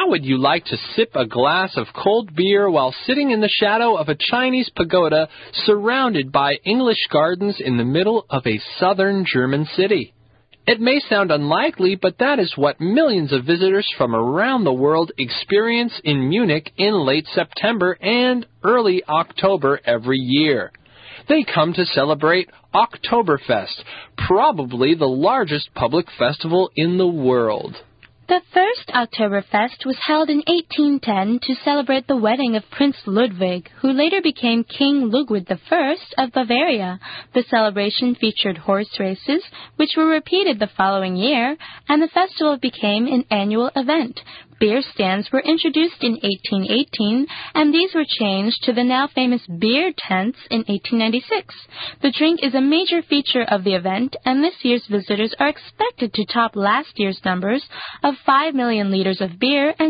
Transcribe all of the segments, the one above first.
How would you like to sip a glass of cold beer while sitting in the shadow of a Chinese pagoda surrounded by English gardens in the middle of a southern German city? It may sound unlikely, but that is what millions of visitors from around the world experience in Munich in late September and early October every year. They come to celebrate Oktoberfest, probably the largest public festival in the world. The first Oktoberfest was held in 1810 to celebrate the wedding of Prince Ludwig, who later became King Ludwig I of Bavaria. The celebration featured horse races, which were repeated the following year, and the festival became an annual event. Beer stands were introduced in 1818, and these were changed to the now famous beer tents in 1896. The drink is a major feature of the event, and this year's visitors are expected to top last year's numbers of 5 million liters of beer and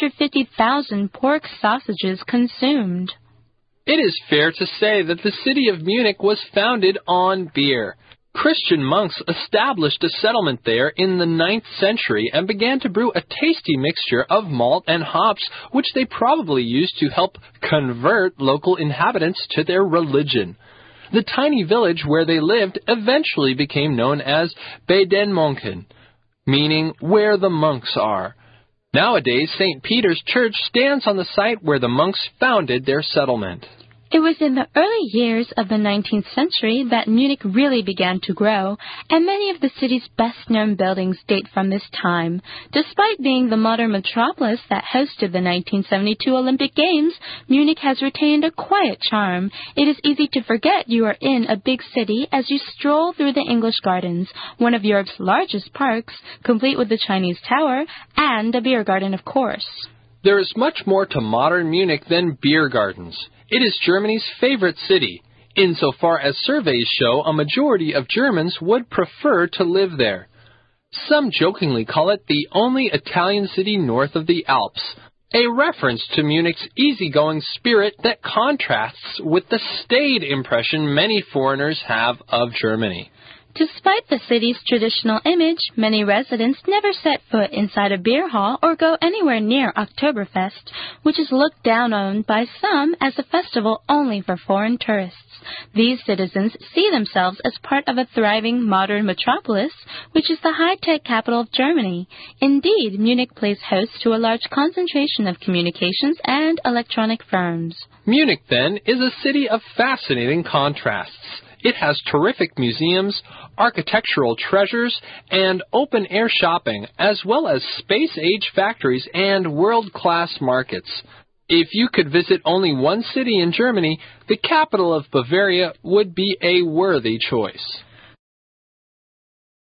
650,000 pork sausages consumed. It is fair to say that the city of Munich was founded on beer. Christian monks established a settlement there in the 9th century and began to brew a tasty mixture of malt and hops, which they probably used to help convert local inhabitants to their religion. The tiny village where they lived eventually became known as Bei den Monken, meaning where the monks are. Nowadays, St. Peter's Church stands on the site where the monks founded their settlement. It was in the early years of the 19th century that Munich really began to grow, and many of the city's best-known buildings date from this time. Despite being the modern metropolis that hosted the 1972 Olympic Games, Munich has retained a quiet charm. It is easy to forget you are in a big city as you stroll through the English Gardens, one of Europe's largest parks, complete with the Chinese Tower and a beer garden, of course. There is much more to modern Munich than beer gardens. It is Germany's favorite city, insofar as surveys show a majority of Germans would prefer to live there. Some jokingly call it the only Italian city north of the Alps, a reference to Munich's easygoing spirit that contrasts with the staid impression many foreigners have of Germany. Despite the city's traditional image, many residents never set foot inside a beer hall or go anywhere near Oktoberfest, which is looked down on by some as a festival only for foreign tourists. These citizens see themselves as part of a thriving modern metropolis, which is the high-tech capital of Germany. Indeed, Munich plays host to a large concentration of communications and electronic firms. Munich, then, is a city of fascinating contrasts. It has terrific museums, architectural treasures, and open-air shopping, as well as space-age factories and world-class markets. If you could visit only one city in Germany, the capital of Bavaria would be a worthy choice.